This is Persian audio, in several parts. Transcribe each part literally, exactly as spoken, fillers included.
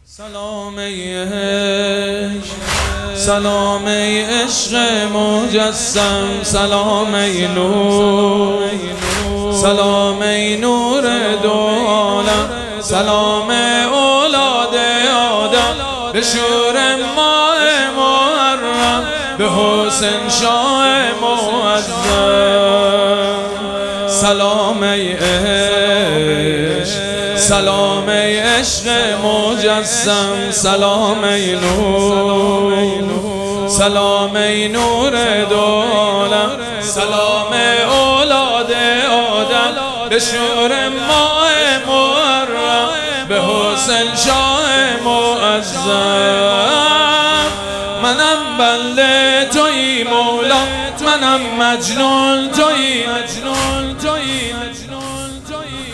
سلام ای عشق، سلام ای عشق مجسم، سلام ای نور، سلام ای نور دو عالم، سلام اولاد آدم، به شور ماه محرم، به حسین شاه معظم. سلام ای عشق، سلام ای عشق مجسم، سلام ای نور، سلام ای نور دو عالم، سلام اولاد آدم، به شور ماه محرم، به حسین شاه معظم. منم بنده تویی مولا، منم مجنون تویی، مجنون تویی، مجنون تویی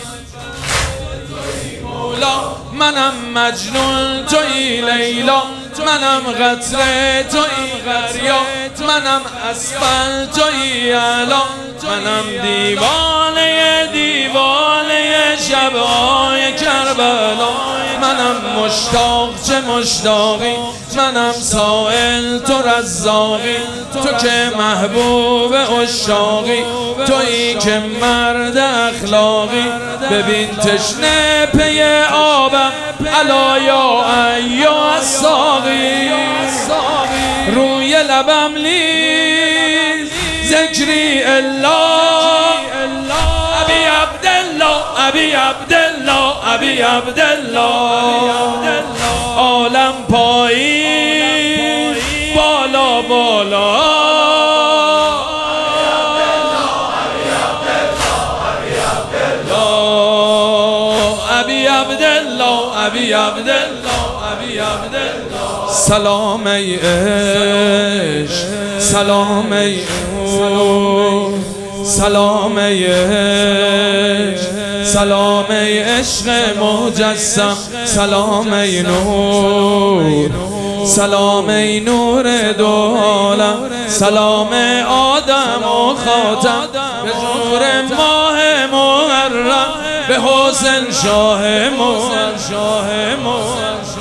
مولا، منم مجنون تویی لیلا، منم قطره تویی دریا، منم اسفل تویی اعلا، منم دیوانه دیوانه شب‌های کربلا، منم مشتاق چه مشتاقی، منم سائل تو رزاقی، تو که محبوب عشاقی، تویی که مرد اخلاقی. ببین تشنه پی آبم، الا یا ایها الساقی، روی لبم لیز ذکری الا ابی عبدالله، ابی عبدالله، ابی عبدالله. عالم پایین بالا بالا، ابی عبدالله، ابی عبدالله، ابی عبدالله. سلام ای عشق، سلام ای نور، سلام ای عشق، سلام ای عشق مجسم، سلام ای نور، سلام ای نور دو عالم، سلام آدم و خاتم، به نور ماه محرم، به حسین شاه معظم.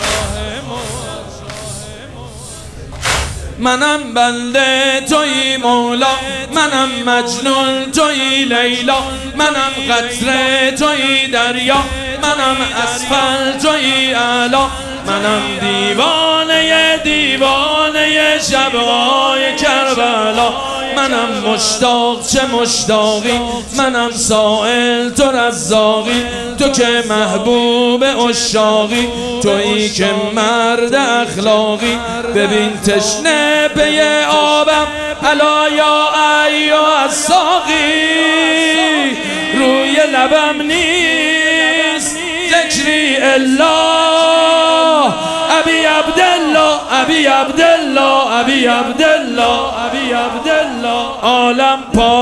منم بنده تویی مولا، منم مجنون تویی لیلا، منم قطره تویی دریا، منم اسفل تویی اعلا، منم دیوانه دیوانه شب‌های کربلا، منم مشتاق چه مشتاقی، منم سائل تو رزاقی، تو که محبوب عشاقی، تویی که مرد اخلاقی. ببین تشنه پی آبم، الا یا ایها الساقی، روی لبم نیست ذکری الا ابی عبدالله، ابی عبدالله، ابی عبدالله، ابی عبدالله. عالم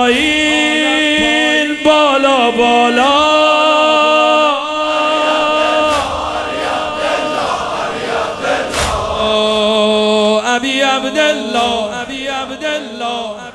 پایین بالا بالا، ابی عبدالله، ابی عبدالله.